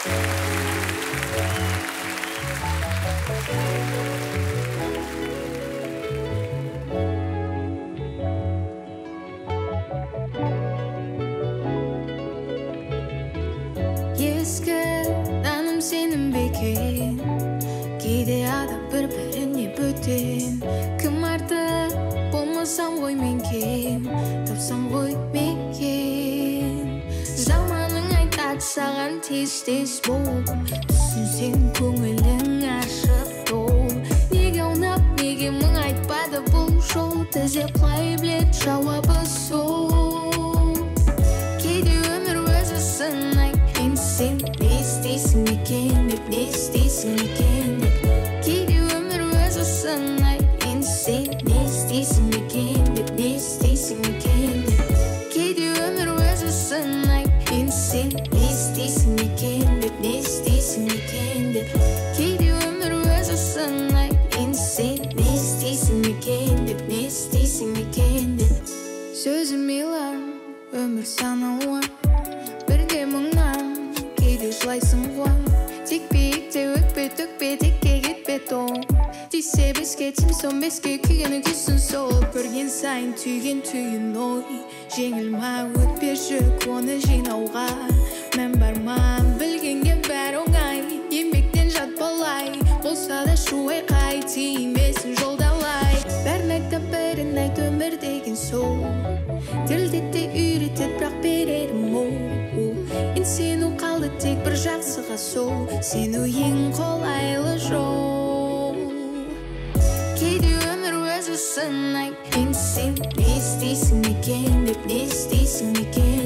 Ескі таным сенің бекен кейде адам бір-біріне бөтен кім артық болмасам ғой мен кем тапсам ғой мекен заманың айтады саған тез-тез бол түсінсең көңілің ашық бол неге ұнап неге мың айтпады бұл жол тізе құлай білет жауабы сол кейде өмір өзі сынай сен не істейсің екен деп не істейсің екен деп кейде өмір өзі сынайды сен не істейсің екен деп не істейсің екен деп кейде өмір өзі сынайды сен не істейсің екен деп не істейсің екен деп кейде өмір өзі сынайды сен не істейсің екен деп не істейсің екен деп сөзі милан өмір саналуан бірде мұңнан жылайсың ғой тек биікте өкпе төкпе текке кетпе тоң тисе беске тим сон беске күйгені күйсін сол көрген сайын түйген түйін ой жеңіл ма өтпе жүк оны жинауға мән бар ма білгенге бәрі оңай еңбектен жат болай болса да шу айқай тимесін жолдалай бәрін айтып бірін айт өмір деген сол тілдетте үйретеді бірақ берерім мол сену қалды тек бір жақсыға сол сену ең қолайлы жол кейде өмір өзі сынайды сен не істейсің екен деп не істейсің екен